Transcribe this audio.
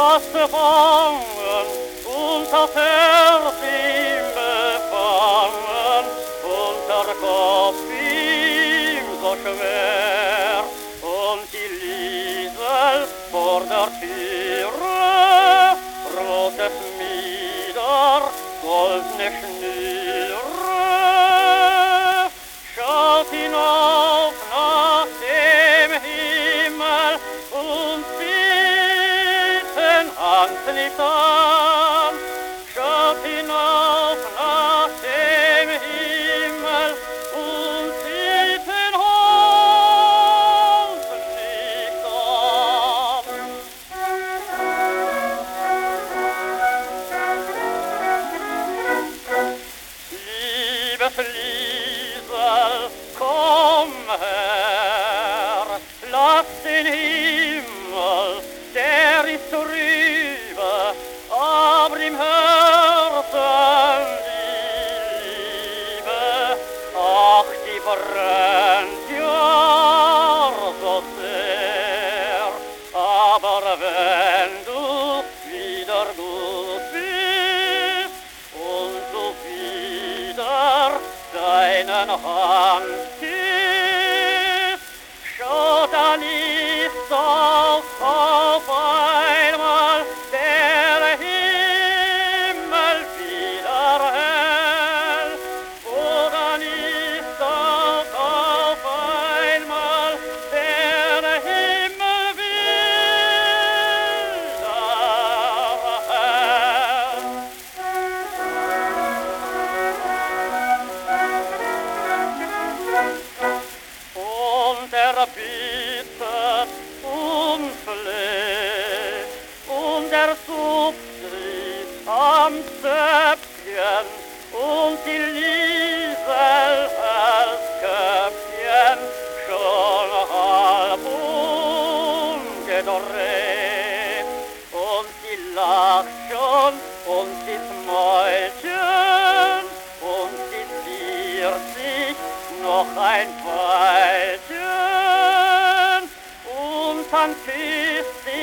fast gefangen und das Herz ihm befangen und der Kopf ihm so schwer und die Liesel vor der Türe, rotes Mieder, goldene Schnüre. Schaut hinauf nach dem Himmel und bitten Hand nicht an. Schaut hinauf nach dem Himmel und bitten Hand nicht an. Liebes Liesel, komm her, lass den Himmel, der ist trübe, aber im Herzen die Liebe, ach, die brennt ja so sehr, aber wenn du wieder gut bist und du wieder deinen Hand küsst, schau, dann ist auf einmal der Himmel wieder hell. Oh, dann ist auf einmal der Himmel wieder hell. Und bittet und fleht und suppt sich am Zöpfchen und die Liesel als Köpfchen schon halb umgedreht und sie lacht schon und sie Mäulchen und sie ziert sich noch ein Weilchen und dann küsst sie